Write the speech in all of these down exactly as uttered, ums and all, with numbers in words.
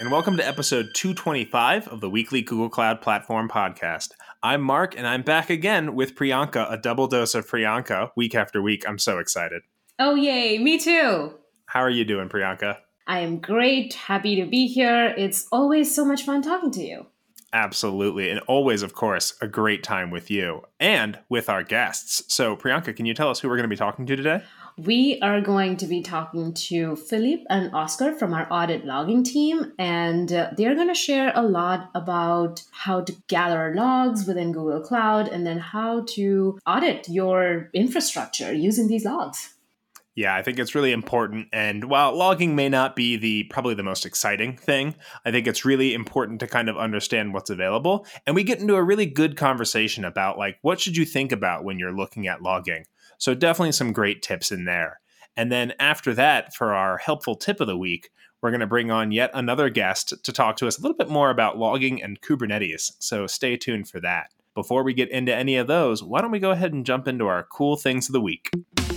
and welcome to episode two twenty-five of the weekly Google Cloud Platform podcast. I'm Mark, and I'm back again with Priyanka, a double dose of Priyanka, week after week. I'm so excited. Oh, yay, me too. How are you doing, Priyanka? I am great, happy to be here. It's always so much fun talking to you. Absolutely, and always, of course, a great time with you and with our guests. So, Priyanka, can you tell us who we're going to be talking to today? We are going to be talking to Philip and Oscar from our audit logging team, and uh, they're going to share a lot about how to gather logs within Google Cloud and then how to audit your infrastructure using these logs. Yeah, I think it's really important. And while logging may not be the probably the most exciting thing, I think it's really important to kind of understand what's available. And we get into a really good conversation about like, what should you think about when you're looking at logging? So definitely some great tips in there. And then after that, for our helpful tip of the week, we're going to bring on yet another guest to talk to us a little bit more about logging and Kubernetes. So stay tuned for that. Before we get into any of those, why don't we go ahead and jump into our cool things of the week?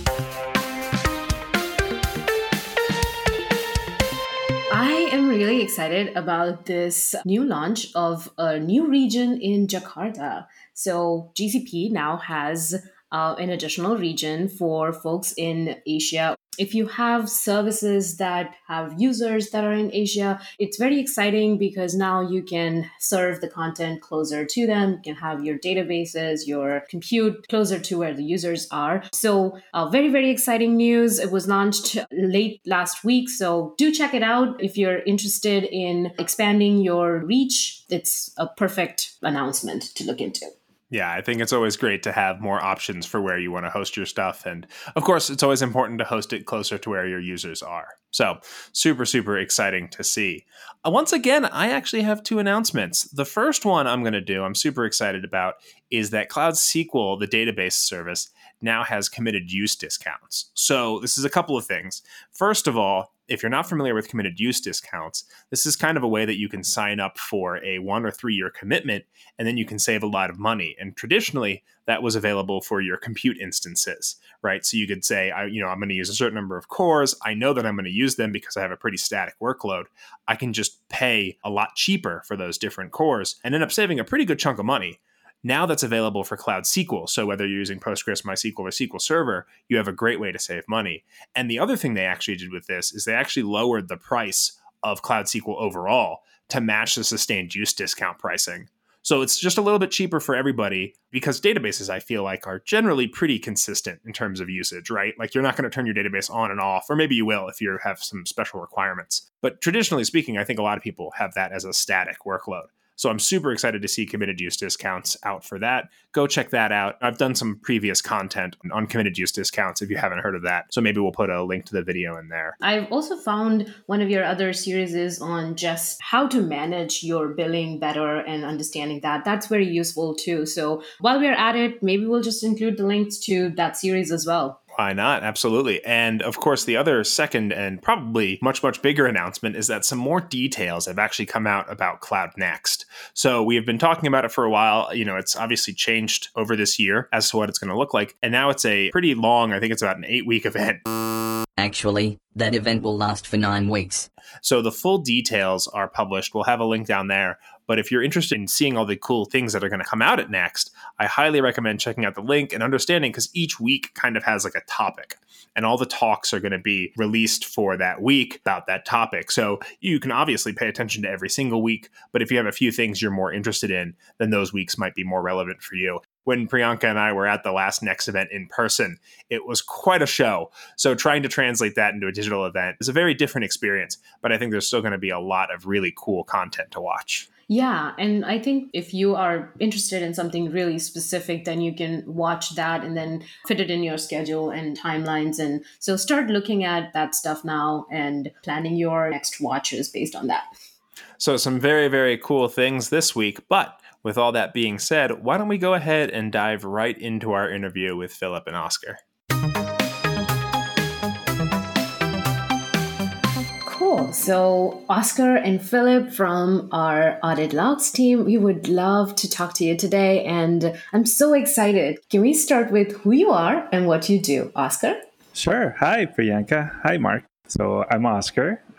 I am really excited about this new launch of a new region in Jakarta. So G C P now has uh, an additional region for folks in Asia. If you have services that have users that are in Asia, it's very exciting because now you can serve the content closer to them. You can have your databases, your compute closer to where the users are. So uh, very, very exciting news. It was launched late last week. So do check it out. If you're interested in expanding your reach, it's a perfect announcement to look into. Yeah, I think it's always great to have more options for where you want to host your stuff. And of course, it's always important to host it closer to where your users are. So super, super exciting to see. Uh, once again, I actually have two announcements. The first one I'm going to do, I'm super excited about, is that Cloud S Q L, the database service, now has committed use discounts. So this is a couple of things. First of all, if you're not familiar with committed use discounts, this is kind of a way that you can sign up for a one or three year commitment, and then you can save a lot of money. And traditionally, that was available for your compute instances, right? So you could say, I, you know, I'm going to use a certain number of cores. I know that I'm going to use them because I have a pretty static workload. I can just pay a lot cheaper for those different cores and end up saving a pretty good chunk of money. Now that's available for Cloud S Q L. So whether you're using Postgres, MySQL, or S Q L Server, you have a great way to save money. And the other thing they actually did with this is they actually lowered the price of Cloud S Q L overall to match the sustained use discount pricing. So it's just a little bit cheaper for everybody because databases, I feel like, are generally pretty consistent in terms of usage, right? Like you're not going to turn your database on and off, or maybe you will if you have some special requirements. But traditionally speaking, I think a lot of people have that as a static workload. So I'm super excited to see committed use discounts out for that. Go check that out. I've done some previous content on committed use discounts if you haven't heard of that. So maybe we'll put a link to the video in there. I've also found one of your other series is on just how to manage your billing better and understanding that. That's very useful too. So while we're at it, maybe we'll just include the links to that series as well. Why not? Absolutely. And of course, the other second and probably much, much bigger announcement is that some more details have actually come out about Cloud Next. So we have been talking about it for a while. You know, it's obviously changed over this year as to what it's going to look like. And now it's a pretty long, I think it's about an eight week event. Actually, that event will last for nine weeks. So the full details are published. We'll have a link down there. But if you're interested in seeing all the cool things that are going to come out at Next, I highly recommend checking out the link and understanding because each week kind of has like a topic. And all the talks are going to be released for that week about that topic. So you can obviously pay attention to every single week. But if you have a few things you're more interested in, then those weeks might be more relevant for you. When Priyanka and I were at the last Next event in person, it was quite a show. So trying to translate that into a digital event is a very different experience. But I think there's still going to be a lot of really cool content to watch. Yeah, and I think if you are interested in something really specific, then you can watch that and then fit it in your schedule and timelines. And so start looking at that stuff now and planning your next watches based on that. So some very, very cool things this week. But with all that being said, why don't we go ahead and dive right into our interview with Philip and Oscar? Cool. So Oscar and Philip from our Audit Logs team, we would love to talk to you today. And I'm so excited. Can we start with who you are and what you do? Oscar? Sure. Hi, Priyanka. Hi, Mark. So I'm Oscar.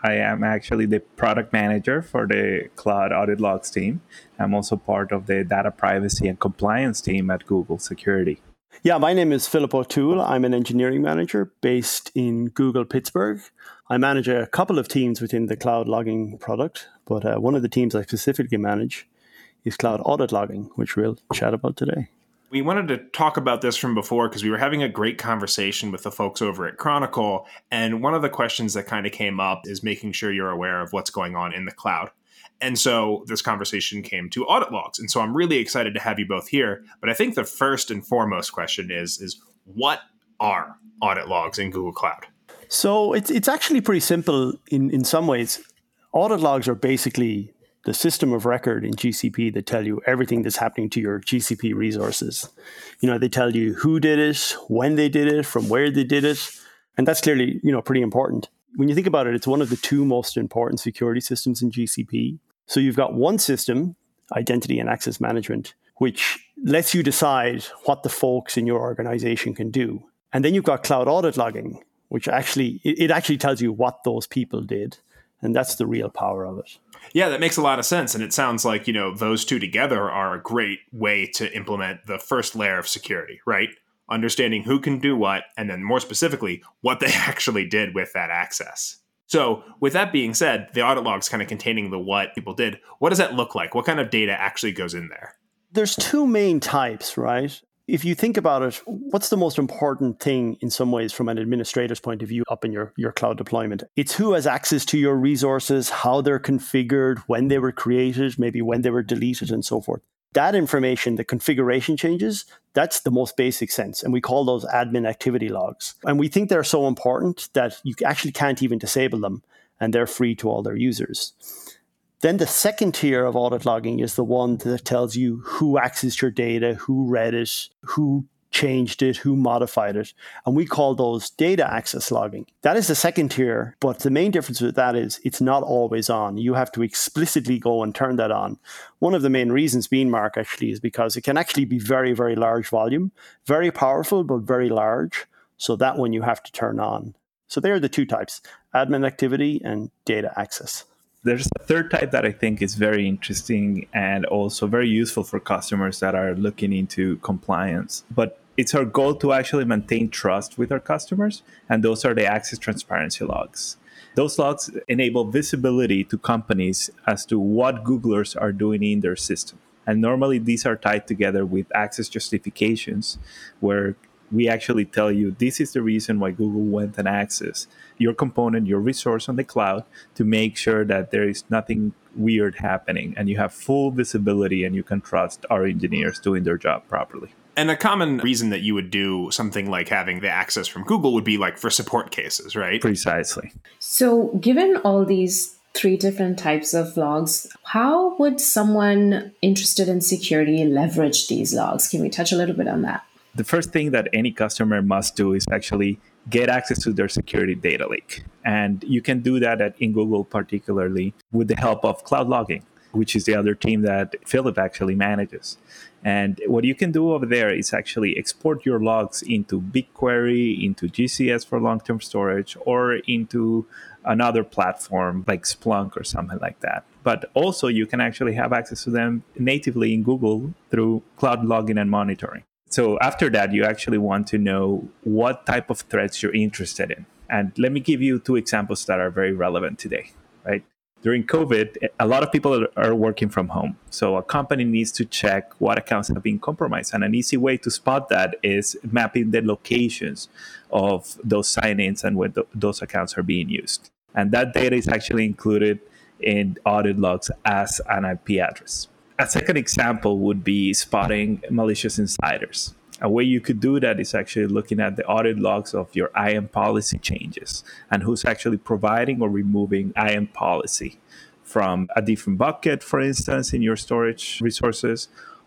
I am actually the product manager for the Cloud Audit Logs team. I'm also part of the data privacy and compliance team at Google Security. Yeah, my name is Philip O'Toole. I'm an engineering manager based in Google Pittsburgh. I manage a couple of teams within the cloud logging product, but uh, one of the teams I specifically manage is Cloud Audit Logging, which we'll chat about today. We wanted to talk about this from before because we were having a great conversation with the folks over at Chronicle. And one of the questions that kind of came up is making sure you're aware of what's going on in the cloud. And so this conversation came to audit logs. And so I'm really excited to have you both here. But I think the first and foremost question is, is what are audit logs in Google Cloud? So it's it's actually pretty simple in, in some ways. Audit logs are basically the system of record in G C P that tell you everything that's happening to your G C P resources. You know, they tell you who did it, when they did it, from where they did it. And that's clearly, you know, pretty important. When you think about it, it's one of the two most important security systems in G C P. So you've got one system, identity and access management, which lets you decide what the folks in your organization can do. And then you've got cloud audit logging, which actually, it actually tells you what those people did. And that's the real power of it. Yeah, that makes a lot of sense. And it sounds like, you know, those two together are a great way to implement the first layer of security, right? Understanding who can do what, and then more specifically, what they actually did with that access. So with that being said, the audit logs kind of containing the what people did, what does that look like? What kind of data actually goes in there? There's two main types, right? If you think about it, what's the most important thing in some ways from an administrator's point of view up in your, your cloud deployment? It's who has access to your resources, how they're configured, when they were created, maybe when they were deleted and so forth. That information, the configuration changes, that's the most basic sense. And we call those admin activity logs. And we think they're so important that you actually can't even disable them, and they're free to all their users. Then the second tier of audit logging is the one that tells you who accessed your data, who read it, who changed it, who modified it. And we call those data access logging. That is the second tier, but the main difference with that is it's not always on. You have to explicitly go and turn that on. One of the main reasons being, Mark, actually, is because it can actually be very, very large volume, very powerful, but very large. So that one you have to turn on. So there are the two types, admin activity and data access. There's a third type that I think is very interesting and also very useful for customers that are looking into compliance. But it's our goal to actually maintain trust with our customers, and those are the access transparency logs. Those logs enable visibility to companies as to what Googlers are doing in their system. And normally these are tied together with access justifications, where we actually tell you this is the reason why Google went and accessed your component, your resource on the cloud, to make sure that there is nothing weird happening and you have full visibility and you can trust our engineers doing their job properly. And a common reason that you would do something like having the access from Google would be like for support cases, right? Precisely. So given all these three different types of logs, how would someone interested in security leverage these logs? Can we touch a little bit on that? The first thing that any customer must do is actually get access to their security data lake. And you can do that at, in Google, particularly with the help of Cloud Logging, which is the other team that Philip actually manages. And what you can do over there is actually export your logs into BigQuery, into G C S for long-term storage, or into another platform like Splunk or something like that. But also you can actually have access to them natively in Google through Cloud Logging and monitoring. So after that, you actually want to know what type of threats you're interested in. And let me give you two examples that are very relevant today, right? During COVID, a lot of people are working from home. So a company needs to check what accounts have been compromised. And an easy way to spot that is mapping the locations of those sign-ins and when th- those accounts are being used. And that data is actually included in audit logs as an I P address. A second example would be spotting malicious insiders. A way you could do that is actually looking at the audit logs of your I A M policy changes and who's actually providing or removing I A M policy from a different bucket, for instance, in your storage resources,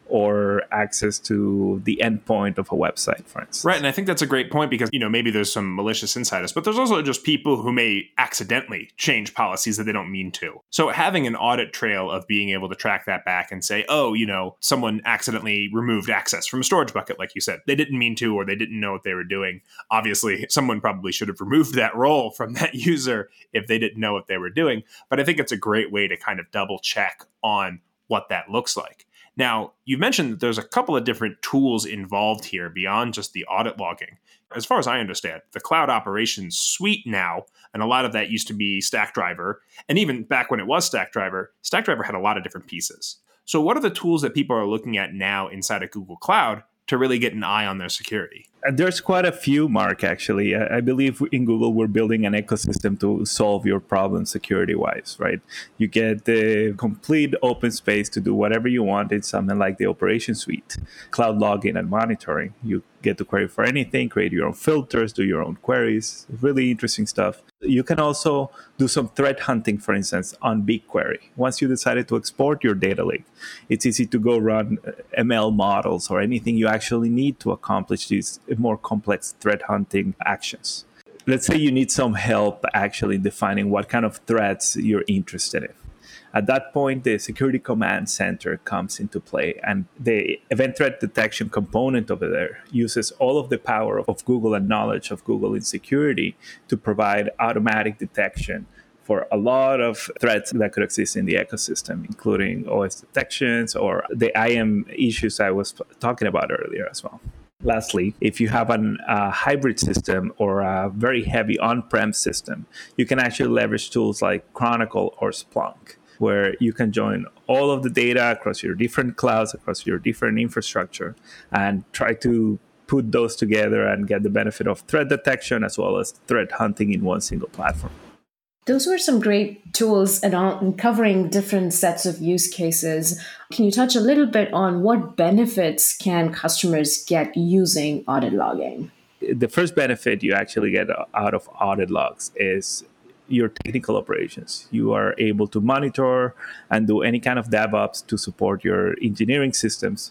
or access to the endpoint of a website, for instance. Right, and I think that's a great point because, you know, maybe there's some malicious insiders, but there's also just people who may accidentally change policies that they don't mean to. So having an audit trail of being able to track that back and say, oh, you know, someone accidentally removed access from a storage bucket, like you said. They didn't mean to, or they didn't know what they were doing. Obviously, someone probably should have removed that role from that user if they didn't know what they were doing. But I think it's a great way to kind of double check on what that looks like. Now, you mentioned that there's a couple of different tools involved here beyond just the audit logging. As far as I understand, the Cloud Operations Suite now, and a lot of that used to be Stackdriver, and even back when it was Stackdriver, Stackdriver had a lot of different pieces. So what are the tools that people are looking at now inside of Google Cloud to really get an eye on their security? There's quite a few, Mark, actually. I believe in Google, we're building an ecosystem to solve your problem security-wise, right? You get the complete open space to do whatever you want in something like the Operations Suite, cloud logging and monitoring. You get to query for anything, create your own filters, do your own queries, really interesting stuff. You can also do some threat hunting, for instance, on BigQuery. Once you decided to export your data lake, it's easy to go run M L models or anything you actually need to accomplish these more complex threat hunting actions. Let's say you need some help actually defining what kind of threats you're interested in. At that point, the Security Command Center comes into play, and the event threat detection component over there uses all of the power of Google and knowledge of Google in security to provide automatic detection for a lot of threats that could exist in the ecosystem, including O S detections or the I A M issues I was talking about earlier as well. Lastly, if you have a uh, hybrid system or a very heavy on-prem system, you can actually leverage tools like Chronicle or Splunk, where you can join all of the data across your different clouds, across your different infrastructure, and try to put those together and get the benefit of threat detection as well as threat hunting in one single platform. Those were some great tools and covering different sets of use cases. Can you touch a little bit on what benefits can customers get using audit logging? The first benefit you actually get out of audit logs is your technical operations. You are able to monitor and do any kind of DevOps to support your engineering systems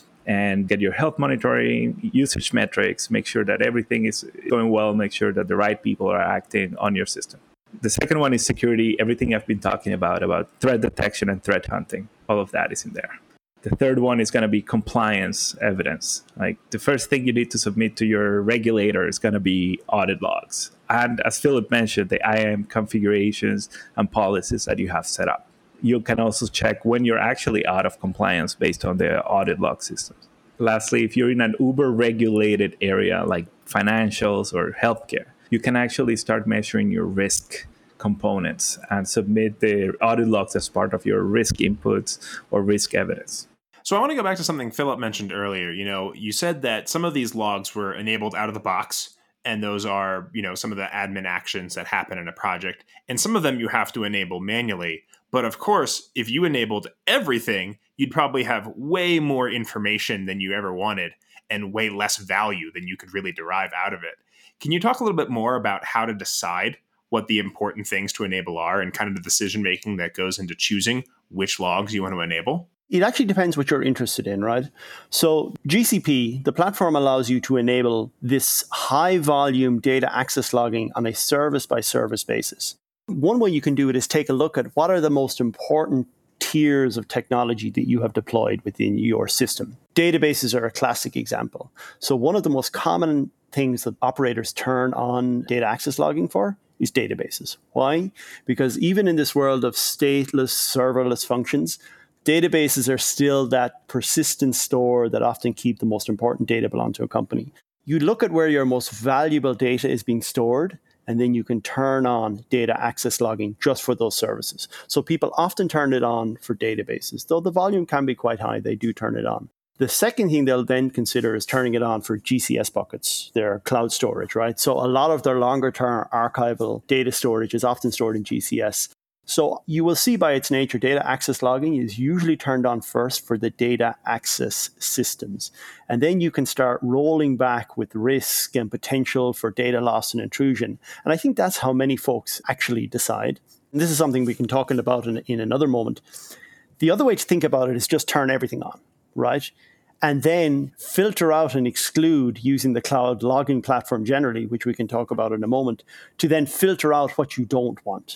and get your health monitoring, usage metrics, make sure that everything is going well, make sure that the right people are acting on your system. The second one is security, everything I've been talking about, about threat detection and threat hunting. All of that is in there. The third one is going to be compliance evidence. Like the first thing you need to submit to your regulator is going to be audit logs. And as Philip mentioned, the I A M configurations and policies that you have set up. You can also check when you're actually out of compliance based on the audit log systems. Lastly, if you're in an uber-regulated area like financials or healthcare, you can actually start measuring your risk components and submit the audit logs as part of your risk inputs or risk evidence. So I want to go back to something Philip mentioned earlier. You know, you said that some of these logs were enabled out of the box, and those are, you know, some of the admin actions that happen in a project. And some of them you have to enable manually. But of course, if you enabled everything, you'd probably have way more information than you ever wanted and way less value than you could really derive out of it. Can you talk a little bit more about how to decide what the important things to enable are and kind of the decision-making that goes into choosing which logs you want to enable? It actually depends what you're interested in, right? So G C P, the platform allows you to enable this high-volume data access logging on a service-by-service basis. One way you can do it is take a look at what are the most important tiers of technology that you have deployed within your system. Databases are a classic example. So one of the most common things that operators turn on data access logging for is databases. Why? Because even in this world of stateless, serverless functions, databases are still that persistent store that often keep the most important data belong to a company. You look at where your most valuable data is being stored, and then you can turn on data access logging just for those services. So people often turn it on for databases. Though the volume can be quite high, they do turn it on. The second thing they'll then consider is turning it on for G C S buckets, their cloud storage, right? So a lot of their longer term archival data storage is often stored in G C S. So you will see by its nature, data access logging is usually turned on first for the data access systems. And then you can start rolling back with risk and potential for data loss and intrusion. And I think that's how many folks actually decide. And this is something we can talk about in, in another moment. The other way to think about it is just turn everything on. right? And then filter out and exclude using the cloud logging platform generally, which we can talk about in a moment, to then filter out what you don't want.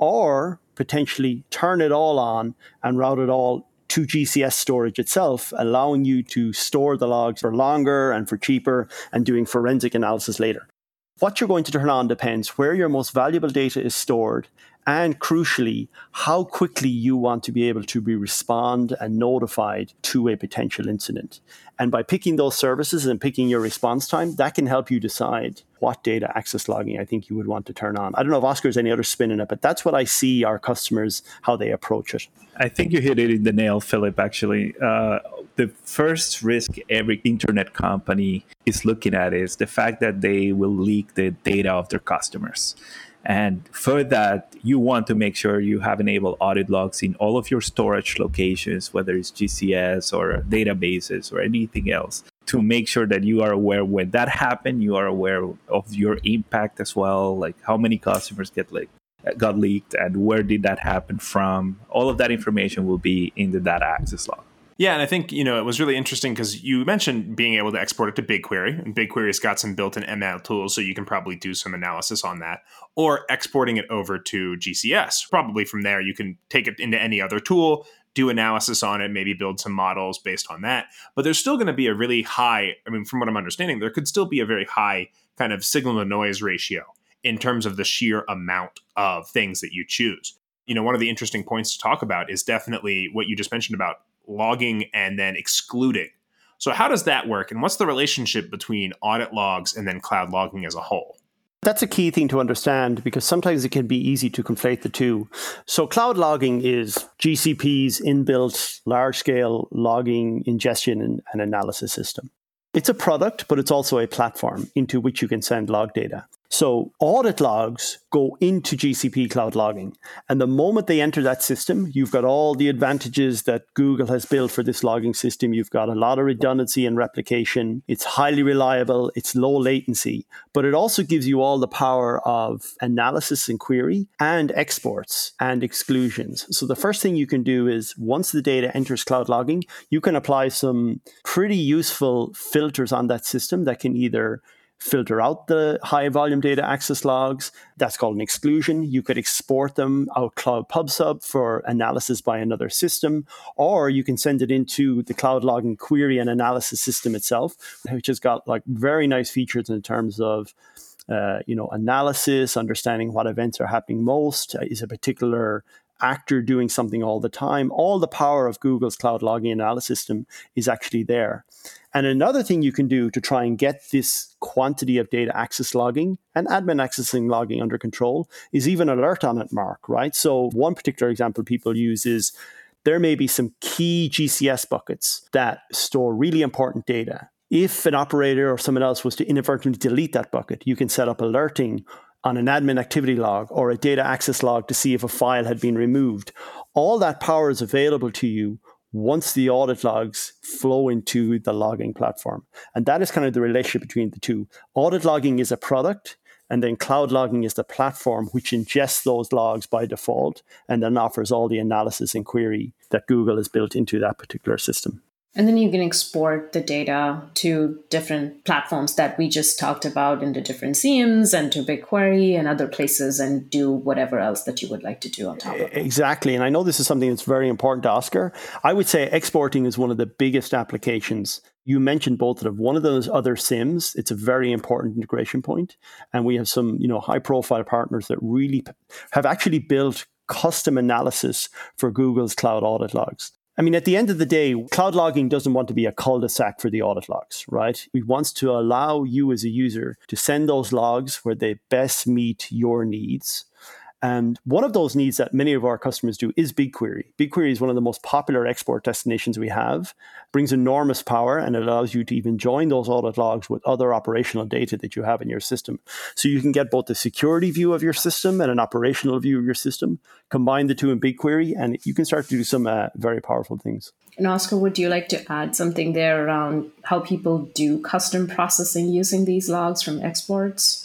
Or potentially turn it all on and route it all to G C S storage itself, allowing you to store the logs for longer and for cheaper and doing forensic analysis later. What you're going to turn on depends where your most valuable data is stored and, crucially, how quickly you want to be able to be respond and notified to a potential incident. And by picking those services and picking your response time, that can help you decide what data access logging I think you would want to turn on. I don't know if Oscar has any other spin in it, but that's what I see our customers, how they approach it. I think you hit it in the nail, Philip, actually. Uh, the first risk every internet company is looking at is the fact that they will leak the data of their customers. And for that, you want to make sure you have enabled audit logs in all of your storage locations, whether it's G C S or databases or anything else, to make sure that you are aware when that happened, you are aware of your impact as well, like how many customers get leaked. got leaked and where did that happen from. All of that information will be in the data access log. Yeah, and I think, you know, it was really interesting because you mentioned being able to export it to BigQuery, and BigQuery's got some built-in M L tools, so you can probably do some analysis on that, or exporting it over to G C S. Probably from there, you can take it into any other tool, do analysis on it, maybe build some models based on that. But there's still going to be a really high, I mean, from what I'm understanding, there could still be a very high kind of signal to noise ratio in terms of the sheer amount of things that you choose. You know, one of the interesting points to talk about is definitely what you just mentioned about logging and then excluding. So how does that work? And what's the relationship between audit logs and then cloud logging as a whole? That's a key thing to understand because sometimes it can be easy to conflate the two. So cloud logging is G C P's inbuilt large-scale logging ingestion and, and analysis system. It's a product, but it's also a platform into which you can send log data. So audit logs go into G C P Cloud Logging. And the moment they enter that system, you've got all the advantages that Google has built for this logging system. You've got a lot of redundancy and replication. It's highly reliable. It's low latency. But it also gives you all the power of analysis and query and exports and exclusions. So the first thing you can do is once the data enters Cloud Logging, you can apply some pretty useful filters on that system that can either filter out the high volume data access logs. That's called an exclusion. You could export them out Cloud PubSub for analysis by another system, or you can send it into the Cloud Logging query and analysis system itself, which has got like very nice features in terms of uh, you know, analysis, understanding what events are happening most, uh, is a particular actor doing something all the time. All the power of Google's Cloud Logging analysis system is actually there. And another thing you can do to try and get this quantity of data access logging and admin accessing logging under control is even alert on it, Mark, right? So one particular example people use is there may be some key G C S buckets that store really important data. If an operator or someone else was to inadvertently delete that bucket, you can set up alerting on an admin activity log or a data access log to see if a file had been removed. All that power is available to you once the audit logs flow into the logging platform. And that is kind of the relationship between the two. Audit logging is a product, and then cloud logging is the platform which ingests those logs by default and then offers all the analysis and query that Google has built into that particular system. And then you can export the data to different platforms that we just talked about into different C Ms and to BigQuery and other places and do whatever else that you would like to do on top of it. Exactly. And I know this is something that's very important to Oscar. I would say exporting is one of the biggest applications. You mentioned both of them. One of those other S I Ms, it's a very important integration point. And we have some, you know, high profile partners that really have actually built custom analysis for Google's cloud audit logs. I mean, at the end of the day, cloud logging doesn't want to be a cul-de-sac for the audit logs, right? It wants to allow you as a user to send those logs where they best meet your needs. And one of those needs that many of our customers do is BigQuery. BigQuery is one of the most popular export destinations we have, brings enormous power, and it allows you to even join those audit logs with other operational data that you have in your system. So you can get both the security view of your system and an operational view of your system, combine the two in BigQuery, and you can start to do some uh, very powerful things. And Oscar, would you like to add something there around how people do custom processing using these logs from exports?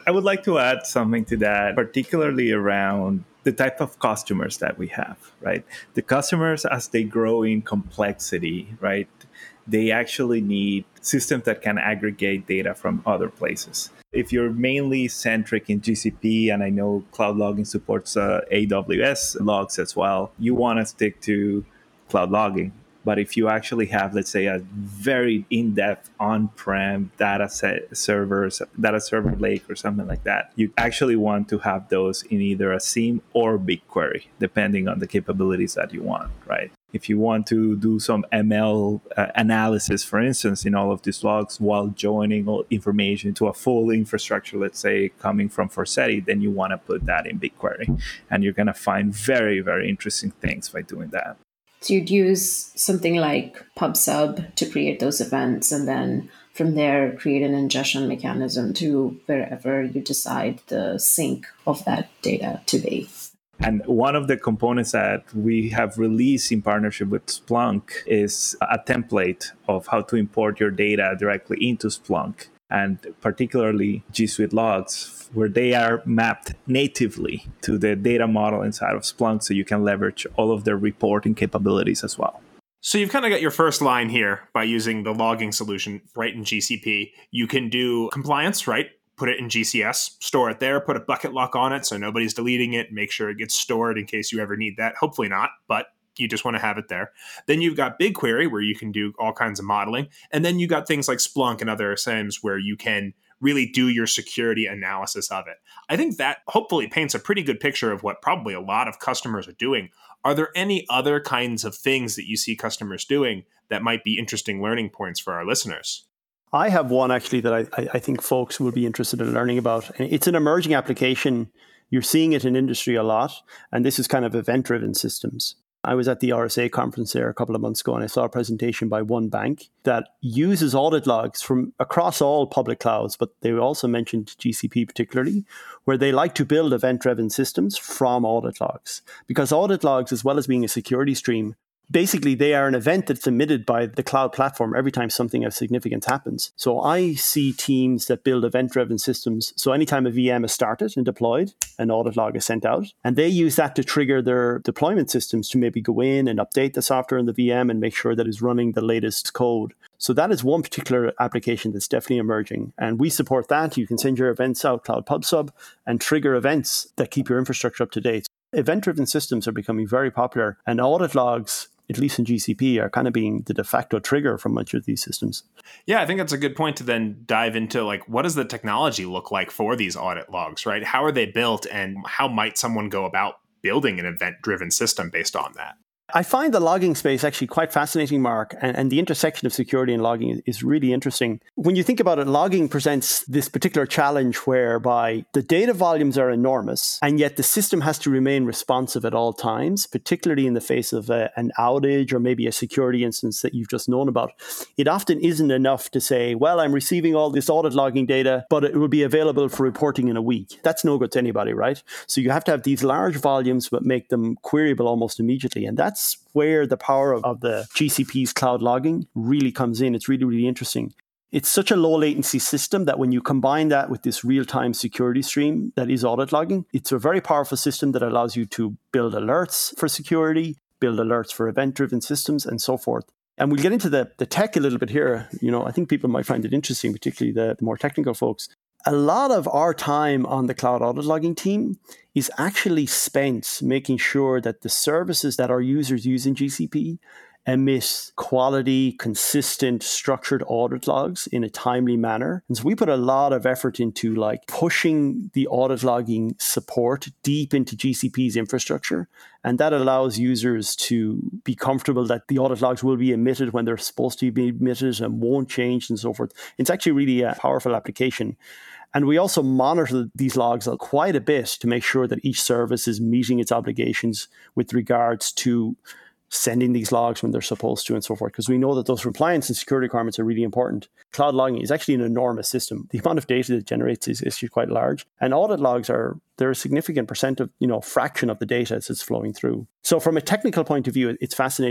I would like to add something to that, particularly around the type of customers that we have, right? The customers, as they grow in complexity, right, they actually need systems that can aggregate data from other places. If you're mainly centric in G C P, and I know Cloud Logging supports uh, A W S logs as well, you want to stick to Cloud Logging. But if you actually have, let's say, a very in-depth on-prem data set servers, data server lake or something like that, you actually want to have those in either a SIEM or BigQuery, depending on the capabilities that you want, right? If you want to do some M L uh, analysis, for instance, in all of these logs while joining all information to a full infrastructure, let's say, coming from Forseti, then you want to put that in BigQuery. And you're going to find very, very interesting things by doing that. So you'd use something like PubSub to create those events, and then from there create an ingestion mechanism to wherever you decide the sync of that data to be. And one of the components that we have released in partnership with Splunk is a template of how to import your data directly into Splunk, and particularly G Suite logs, where they are mapped natively to the data model inside of Splunk, so you can leverage all of their reporting capabilities as well. So you've kind of got your first line here by using the logging solution right in G C P. You can do compliance, right? Put it in G C S, store it there, put a bucket lock on it so nobody's deleting it, make sure it gets stored in case you ever need that. Hopefully not, but you just want to have it there. Then you've got BigQuery, where you can do all kinds of modeling. And then you got things like Splunk and other S I Ms where you can really do your security analysis of it. I think that hopefully paints a pretty good picture of what probably a lot of customers are doing. Are there any other kinds of things that you see customers doing that might be interesting learning points for our listeners? I have one actually that I, I think folks will be interested in learning about. It's an emerging application. You're seeing it in industry a lot, and this is kind of event-driven systems. I was at the R S A conference there a couple of months ago, and I saw a presentation by one bank that uses audit logs from across all public clouds, but they also mentioned G C P particularly, where they like to build event-driven systems from audit logs. Because audit logs, as well as being a security stream, basically, they are an event that's emitted by the cloud platform every time something of significance happens. So I see teams that build event-driven systems. So anytime a V M is started and deployed, an audit log is sent out. And they use that to trigger their deployment systems to maybe go in and update the software in the V M and make sure that it's running the latest code. So that is one particular application that's definitely emerging. And we support that. You can send your events out, Cloud PubSub, and trigger events that keep your infrastructure up to date. Event-driven systems are becoming very popular, and audit logs, at least in G C P, are kind of being the de facto trigger for much of these systems. Yeah, I think that's a good point to then dive into, like, what does the technology look like for these audit logs, right? How are they built, and how might someone go about building an event-driven system based on that? I find the logging space actually quite fascinating, Mark, and, and the intersection of security and logging is really interesting. When you think about it, logging presents this particular challenge whereby the data volumes are enormous, and yet the system has to remain responsive at all times, particularly in the face of a, an outage or maybe a security instance that you've just known about. It often isn't enough to say, well, I'm receiving all this audit logging data, but it will be available for reporting in a week. That's no good to anybody, right? So you have to have these large volumes, but make them queryable almost immediately. And that's where the power of, of the G C P's cloud logging really comes in. It's really, really interesting. It's such a low latency system that when you combine that with this real-time security stream that is audit logging, it's a very powerful system that allows you to build alerts for security, build alerts for event-driven systems, and so forth. And we'll get into the, the tech a little bit here. You know, I think people might find it interesting, particularly the, the more technical folks. A lot of our time on the cloud audit logging team is actually spent making sure that the services that our users use in G C P emit quality, consistent, structured audit logs in a timely manner. And so we put a lot of effort into like pushing the audit logging support deep into G C P's infrastructure. And that allows users to be comfortable that the audit logs will be emitted when they're supposed to be emitted and won't change and so forth. It's actually really a powerful application. And we also monitor these logs quite a bit to make sure that each service is meeting its obligations with regards to sending these logs when they're supposed to and so forth, because we know that those compliance and security requirements are really important. Cloud logging is actually an enormous system. The amount of data that it generates is actually quite large. And audit logs are, they're a significant percent of, you know, fraction of the data as it's flowing through. So from a technical point of view, it's fascinating.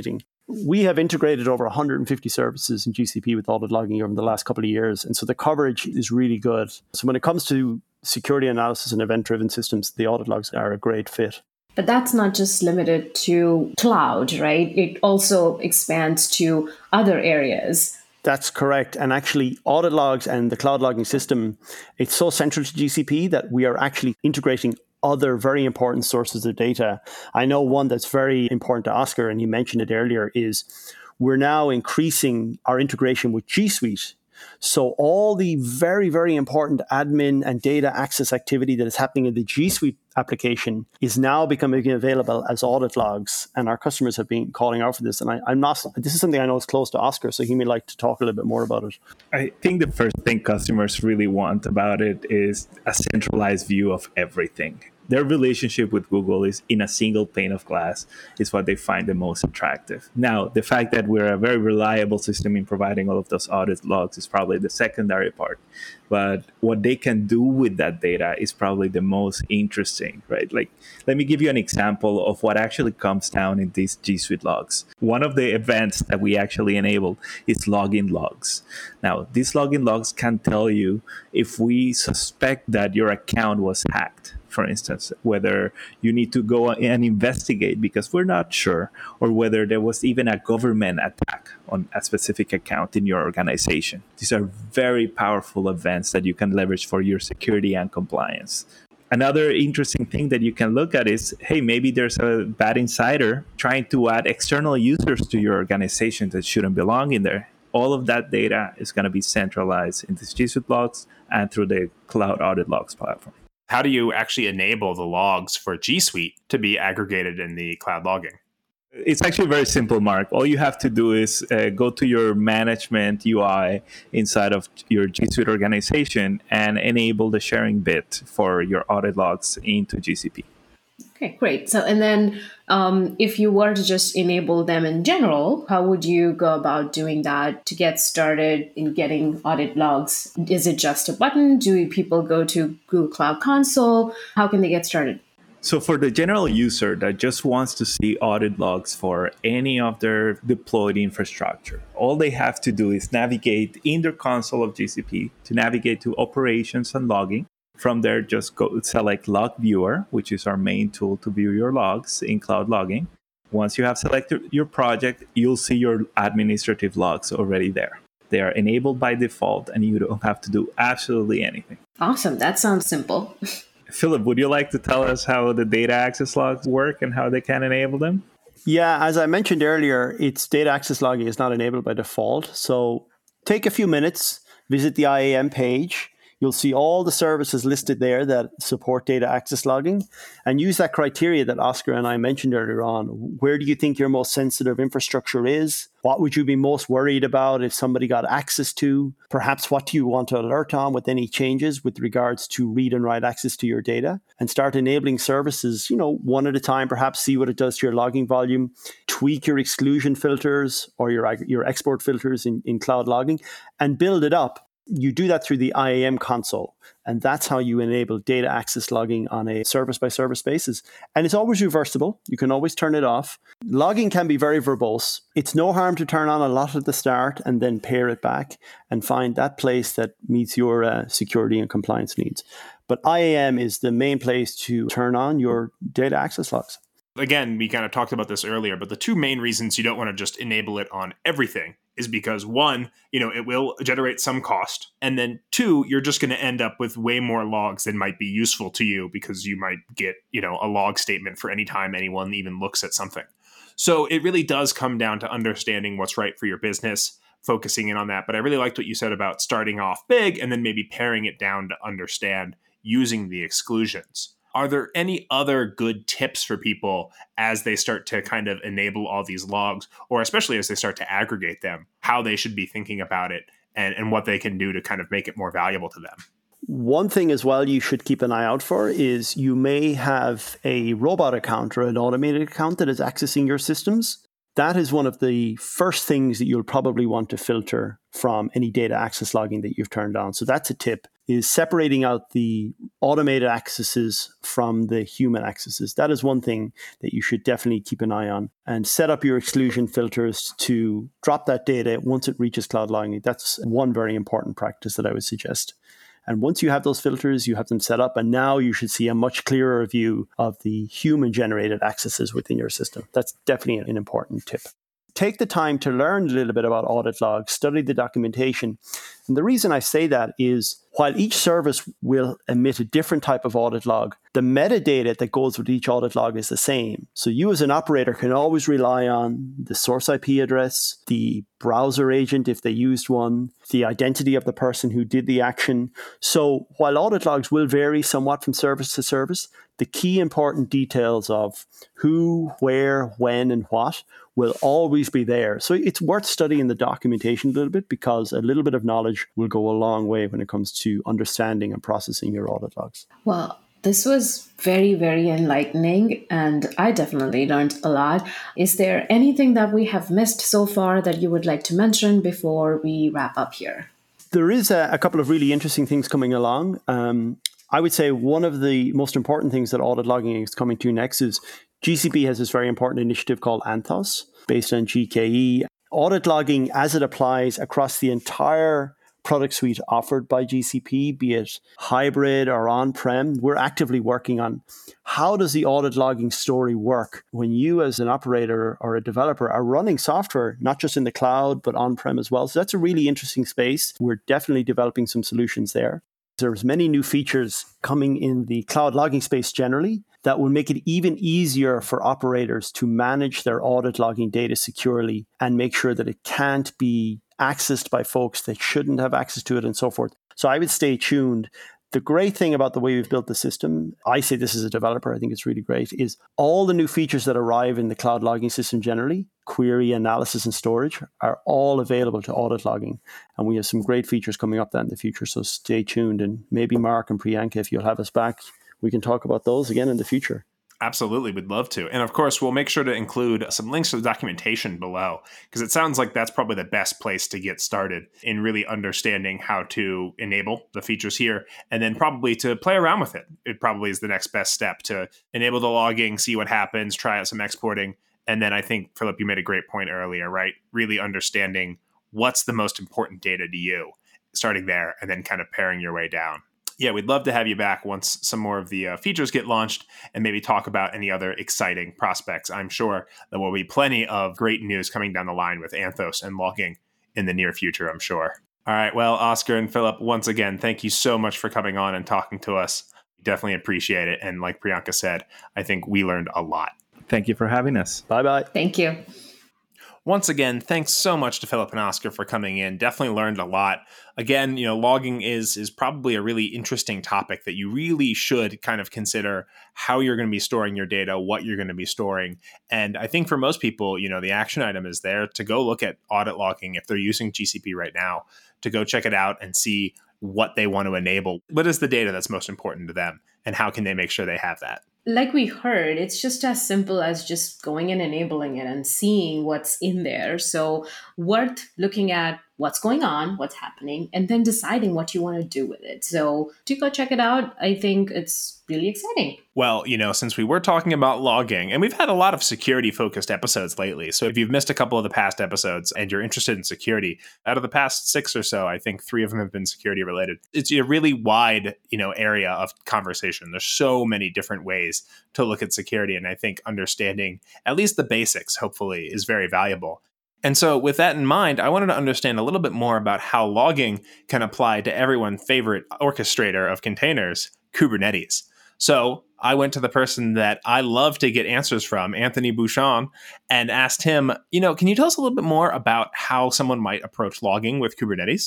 We have integrated over one hundred fifty services in G C P with audit logging over the last couple of years. And so the coverage is really good. So when it comes to security analysis and event-driven systems, the audit logs are a great fit. But that's not just limited to cloud, right? It also expands to other areas. That's correct. And actually, audit logs and the cloud logging system, it's so central to G C P that we are actually integrating other very important sources of data. I know one that's very important to Oscar, and he mentioned it earlier, is we're now increasing our integration with G Suite. So all the very, very important admin and data access activity that is happening in the G Suite application is now becoming available as audit logs. And our customers have been calling out for this. And I, I'm not, this is something I know is close to Oscar, so he may like to talk a little bit more about it. I think the first thing customers really want about it is a centralized view of everything. Their relationship with Google is in a single pane of glass is what they find the most attractive. Now, the fact that we're a very reliable system in providing all of those audit logs is probably the secondary part. But what they can do with that data is probably the most interesting, right? Like, let me give you an example of what actually comes down in these G Suite logs. One of the events that we actually enable is login logs. Now, these login logs can tell you if we suspect that your account was hacked. For instance, whether you need to go and investigate because we're not sure, or whether there was even a government attack on a specific account in your organization. These are very powerful events that you can leverage for your security and compliance. Another interesting thing that you can look at is, hey, maybe there's a bad insider trying to add external users to your organization that shouldn't belong in there. All of that data is going to be centralized in these G Suite logs and through the Cloud Audit Logs platform. How do you actually enable the logs for G Suite to be aggregated in the cloud logging? It's actually very simple, Mark. All you have to do is uh, go to your management U I inside of your G Suite organization and enable the sharing bit for your audit logs into G C P. Okay, great. So, and then um, if you were to just enable them in general, how would you go about doing that to get started in getting audit logs? Is it just a button? Do people go to Google Cloud Console? How can they get started? So for the general user that just wants to see audit logs for any of their deployed infrastructure, all they have to do is navigate in their console of G C P to navigate to operations and logging. From there, just go select Log Viewer, which is our main tool to view your logs in cloud logging. Once you have selected your project, you'll see your administrative logs already there. They are enabled by default, and you don't have to do absolutely anything. Awesome. That sounds simple. Philip, would you like to tell us how the data access logs work and how they can enable them? Yeah, as I mentioned earlier, it's data access logging is not enabled by default. So take a few minutes, visit the I A M page. You'll see all the services listed there that support data access logging, and use that criteria that Oscar and I mentioned earlier on. Where do you think your most sensitive infrastructure is? What would you be most worried about if somebody got access to? Perhaps what do you want to alert on with any changes with regards to read and write access to your data? And start enabling services, you know, one at a time, perhaps see what it does to your logging volume, tweak your exclusion filters or your, your export filters in, in cloud logging, and build it up. You do that through the I A M console, and that's how you enable data access logging on a service-by-service basis. And it's always reversible. You can always turn it off. Logging can be very verbose. It's no harm to turn on a lot at the start and then pare it back and find that place that meets your uh, security and compliance needs. But I A M is the main place to turn on your data access logs. Again, we kind of talked about this earlier, but the two main reasons you don't want to just enable it on everything is because one, you know, it will generate some cost. And then two, you're just going to end up with way more logs than might be useful to you because you might get, you know, a log statement for any time anyone even looks at something. So it really does come down to understanding what's right for your business, focusing in on that. But I really liked what you said about starting off big and then maybe paring it down to understand using the exclusions. Are there any other good tips for people as they start to kind of enable all these logs, or especially as they start to aggregate them, how they should be thinking about it and, and what they can do to kind of make it more valuable to them? One thing as well you should keep an eye out for is you may have a robot account or an automated account that is accessing your systems. That is one of the first things that you'll probably want to filter from any data access logging that you've turned on. So that's a tip. is separating out the automated accesses from the human accesses. That is one thing that you should definitely keep an eye on, and set up your exclusion filters to drop that data once it reaches cloud logging. That's one very important practice that I would suggest. And once you have those filters, you have them set up, and now you should see a much clearer view of the human-generated accesses within your system. That's definitely an important tip. Take the time to learn a little bit about audit logs, study the documentation. And the reason I say that is while each service will emit a different type of audit log, the metadata that goes with each audit log is the same. So you as an operator can always rely on the source I P address, the browser agent if they used one, the identity of the person who did the action. So while audit logs will vary somewhat from service to service, the key important details of who, where, when, and what will always be there. So it's worth studying the documentation a little bit, because a little bit of knowledge will go a long way when it comes to understanding and processing your audit logs. Well, this was very, very enlightening, and I definitely learned a lot. Is there anything that we have missed so far that you would like to mention before we wrap up here? There is a, a couple of really interesting things coming along. Um, I would say one of the most important things that audit logging is coming to next is G C P has this very important initiative called Anthos, based on G K E. Audit logging, as it applies across the entire product suite offered by G C P, be it hybrid or on-prem, we're actively working on how does the audit logging story work when you as an operator or a developer are running software, not just in the cloud, but on-prem as well. So that's a really interesting space. We're definitely developing some solutions there. There's many new features coming in the cloud logging space generally that will make it even easier for operators to manage their audit logging data securely and make sure that it can't be accessed by folks that shouldn't have access to it and so forth. So I would stay tuned. The great thing about the way we've built the system, I say this as a developer, I think it's really great, is all the new features that arrive in the cloud logging system generally, query, analysis, and storage, are all available to audit logging. And we have some great features coming up then in the future. So stay tuned. And maybe Mark and Priyanka, if you'll have us back, we can talk about those again in the future. Absolutely, we'd love to. And of course, we'll make sure to include some links to the documentation below, because it sounds like that's probably the best place to get started in really understanding how to enable the features here, and then probably to play around with it. It probably is the next best step to enable the logging, see what happens, try out some exporting. And then I think, Philip, you made a great point earlier, right? Really understanding what's the most important data to you, starting there, and then kind of paring your way down. Yeah, we'd love to have you back once some more of the uh, features get launched and maybe talk about any other exciting prospects. I'm sure there will be plenty of great news coming down the line with Anthos and logging in the near future, I'm sure. All right, well, Oscar and Philip, once again, thank you so much for coming on and talking to us. Definitely appreciate it. And like Priyanka said, I think we learned a lot. Thank you for having us. Bye-bye. Thank you. Once again, thanks so much to Philip and Oscar for coming in. Definitely learned a lot. Again, you know, logging is is probably a really interesting topic that you really should kind of consider how you're going to be storing your data, what you're going to be storing. And I think for most people, you know, the action item is there to go look at audit logging if they're using G C P right now, to go check it out and see what they want to enable. What is the data that's most important to them, and how can they make sure they have that? Like we heard, it's just as simple as just going and enabling it and seeing what's in there. So worth looking at what's going on, what's happening, and then deciding what you want to do with it. So to go check it out, I think it's really exciting. Well, you know, since we were talking about logging, and we've had a lot of security-focused episodes lately, so if you've missed a couple of the past episodes and you're interested in security, out of the past six or so, I think three of them have been security-related. It's a really wide, you know, area of conversation. There's so many different ways to look at security, and I think understanding at least the basics, hopefully, is very valuable. And so with that in mind, I wanted to understand a little bit more about how logging can apply to everyone's favorite orchestrator of containers, Kubernetes. So I went to the person that I love to get answers from, Anthony Bouchon, and asked him, you know, can you tell us a little bit more about how someone might approach logging with Kubernetes?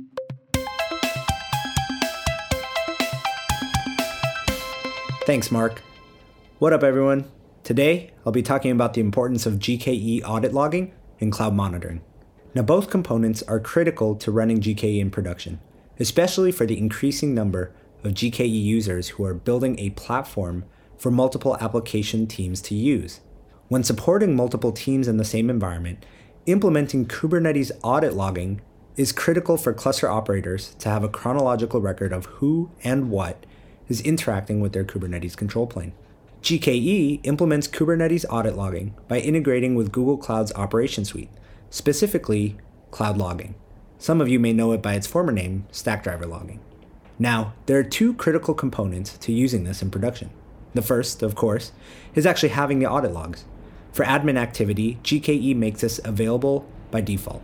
Thanks, Mark. What up, everyone? Today, I'll be talking about the importance of G K E audit logging and cloud monitoring. Now, both components are critical to running G K E in production, especially for the increasing number of G K E users who are building a platform for multiple application teams to use. When supporting multiple teams in the same environment, implementing Kubernetes audit logging is critical for cluster operators to have a chronological record of who and what is interacting with their Kubernetes control plane. G K E implements Kubernetes audit logging by integrating with Google Cloud's Operations Suite, specifically Cloud Logging. Some of you may know it by its former name, Stackdriver Logging. Now, there are two critical components to using this in production. The first, of course, is actually having the audit logs. For admin activity, G K E makes this available by default.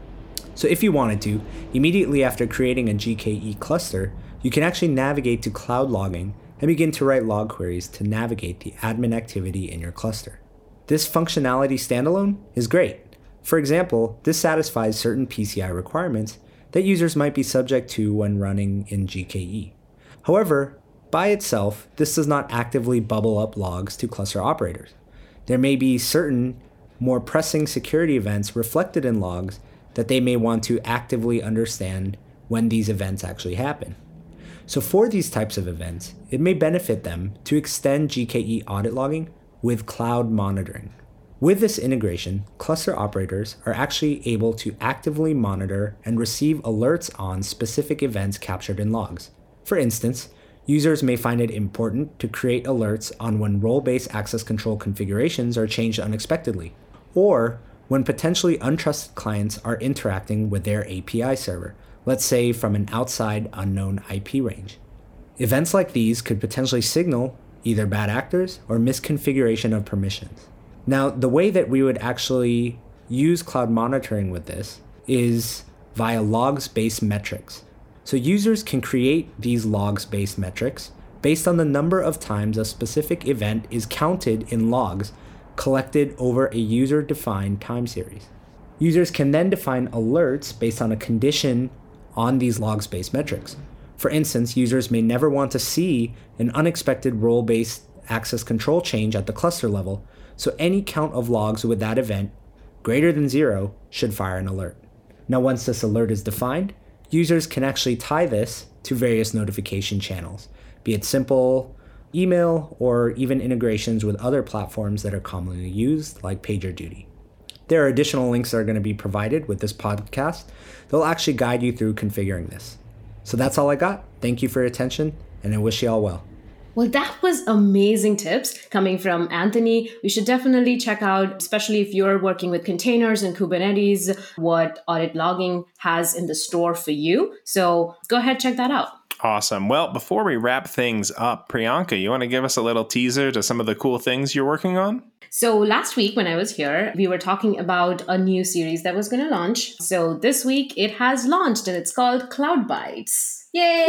So if you wanted to, immediately after creating a G K E cluster, you can actually navigate to Cloud Logging and begin to write log queries to navigate the admin activity in your cluster. This functionality standalone is great. For example, this satisfies certain P C I requirements that users might be subject to when running in G K E. However, by itself, this does not actively bubble up logs to cluster operators. There may be certain more pressing security events reflected in logs that they may want to actively understand when these events actually happen. So for these types of events, it may benefit them to extend G K E audit logging with cloud monitoring. With this integration, cluster operators are actually able to actively monitor and receive alerts on specific events captured in logs. For instance, users may find it important to create alerts on when role-based access control configurations are changed unexpectedly, or when potentially untrusted clients are interacting with their A P I server, let's say from an outside unknown I P range. Events like these could potentially signal either bad actors or misconfiguration of permissions. Now, the way that we would actually use cloud monitoring with this is via logs-based metrics. So users can create these logs-based metrics based on the number of times a specific event is counted in logs collected over a user-defined time series. Users can then define alerts based on a condition on these logs-based metrics. For instance, users may never want to see an unexpected role-based access control change at the cluster level, so any count of logs with that event greater than zero should fire an alert. Now, once this alert is defined, users can actually tie this to various notification channels, be it simple email or even integrations with other platforms that are commonly used, like PagerDuty. There are additional links that are going to be provided with this podcast that will actually guide you through configuring this. So that's all I got. Thank you for your attention, and I wish you all well. Well, that was amazing tips coming from Anthony. We should definitely check out, especially if you're working with containers and Kubernetes, what audit logging has in the store for you. So go ahead, check that out. Awesome. Well, before we wrap things up, Priyanka, you want to give us a little teaser to some of the cool things you're working on? So last week when I was here, we were talking about a new series that was going to launch. So this week it has launched and it's called Cloud Bytes. Yay!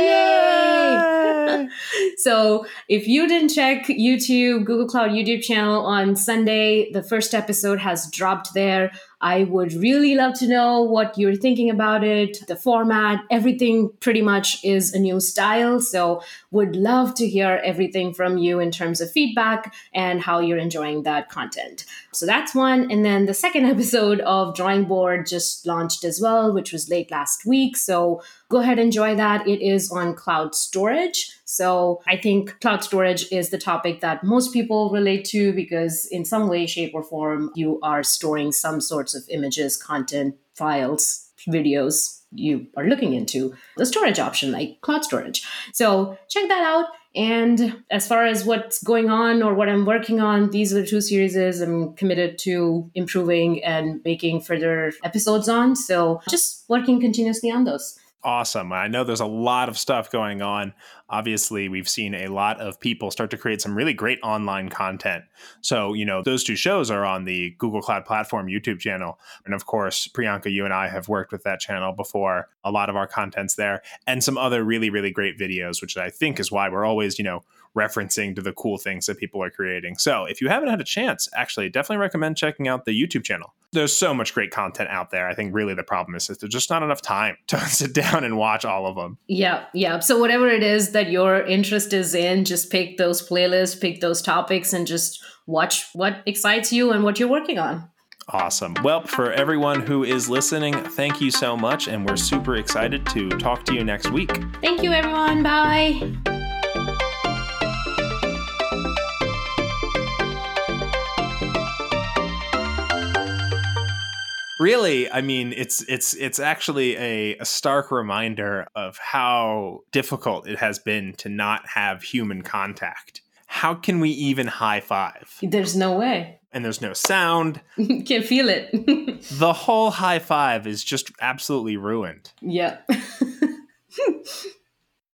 Yay! So if you didn't check YouTube, Google Cloud YouTube channel on Sunday, the first episode has dropped there. I would really love to know what you're thinking about it, the format, everything pretty much is a new style. So would love to hear everything from you in terms of feedback and how you're enjoying that content. So that's one. And then the second episode of Drawing Board just launched as well, which was late last week. So go ahead and enjoy that. It is on cloud storage. So I think cloud storage is the topic that most people relate to because in some way, shape, or form, you are storing some sorts of images, content, files, videos you are looking into the storage option like cloud storage. So check that out. And as far as what's going on or what I'm working on, these are the two series I'm committed to improving and making further episodes on. So just working continuously on those. Awesome. I know there's a lot of stuff going on. Obviously, we've seen a lot of people start to create some really great online content. So, you know, those two shows are on the Google Cloud Platform YouTube channel. And of course, Priyanka, you and I have worked with that channel before. A lot of our content's there and some other really, really great videos, which I think is why we're always, you know, referencing to the cool things that people are creating. So if you haven't had a chance, actually, definitely recommend checking out the YouTube channel. There's so much great content out there. I think really the problem is that there's just not enough time to sit down and watch all of them. Yeah, yeah. So whatever it is that your interest is in, just pick those playlists, pick those topics, and just watch what excites you and what you're working on. Awesome. Well, for everyone who is listening, thank you so much. And we're super excited to talk to you next week. Thank you, everyone. Bye. really, I mean, it's it's it's actually a, a stark reminder of how difficult it has been to not have human contact. How can we even high five? There's no way. And there's no sound. Can't feel it. The whole high five is just absolutely ruined. Yeah.